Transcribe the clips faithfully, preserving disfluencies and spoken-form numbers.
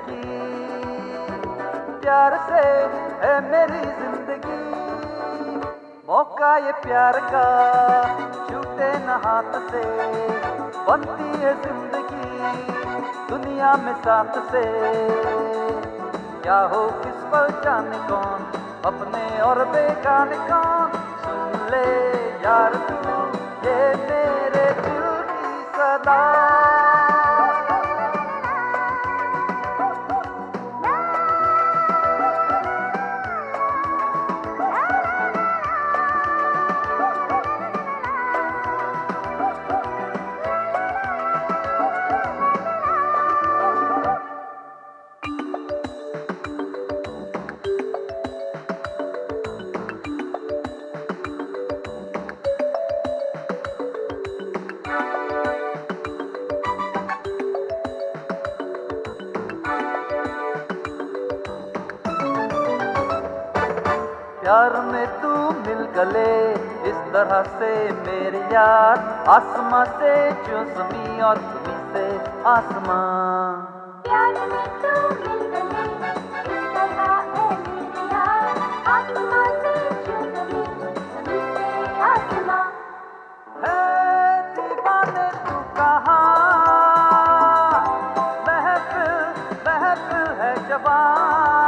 जिंदगी, प्यार से है मेरी जिंदगी। मौका ये प्यार का छूटे न हाथ से, बनती है जिंदगी दुनिया में साथ से। क्या हो किस पर जाने कौन, अपने और बेगाने कौन। सुन ले यार तू ये मेरे दिल की सदा। प्यार में तू मिल गले इस तरह से मेरे यार, आसमां से जो ज़मीं और ज़मीं से आसमां। प्यार में तू मिल गले इस तरह है मेरे यार, आसमां से जो ज़मीं, ज़मीं से आसमां। है दीवाने तू कहाँ, महफिल महफिल है जवां।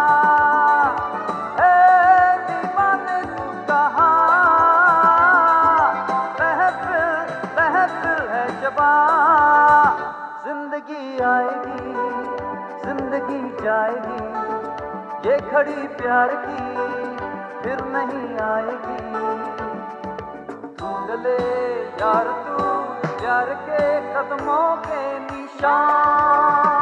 जिंदगी आएगी जिंदगी जाएगी, ये घड़ी प्यार की फिर नहीं आएगी। ढूंढ ले यार तू प्यार के कदमों के निशान।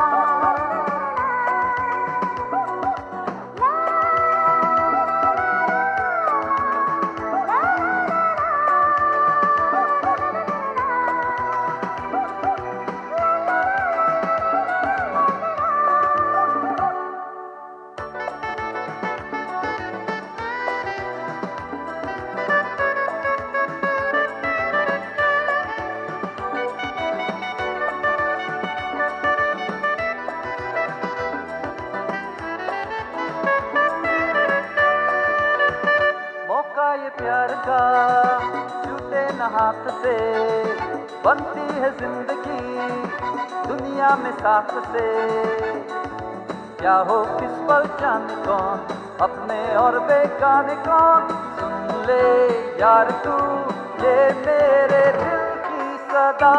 ये प्यार का छूटे न हाथ से, बनती है जिंदगी दुनिया में साथ से। क्या हो किस पर जाने कौन, अपने और बेगाने कौन। सुन ले यार तू ये मेरे दिल की सदा।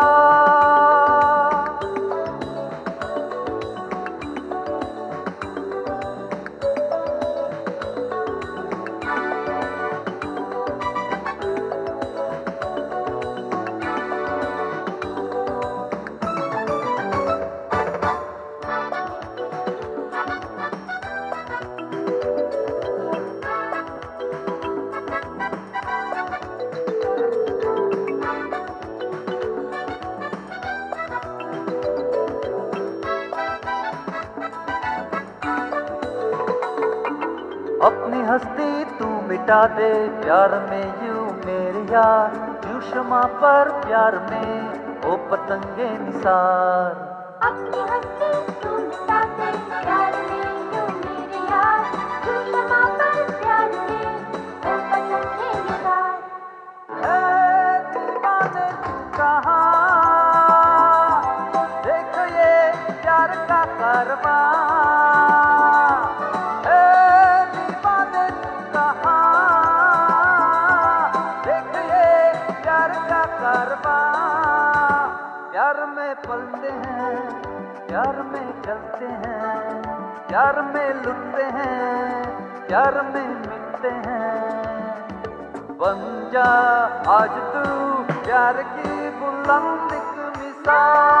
अपनी हस्ती तू मिटा दे प्यार में यूं मेरे यार, यूं शमा पर प्यार में ओ पतंगे निसार। अपनी हस्ती तू मिटा दे प्यार में यूं मेरे यार, यूं शमा पर प्यार में ओ पतंगे निसार। है दीवाने तू कहाँ, देखो ये प्यार का कारवां। प्यार में पलते हैं, प्यार में चलते हैं, प्यार में लुटते हैं, प्यार में मिटते हैं। बन जा आज तू प्यार की बुलंद एक मिसाल।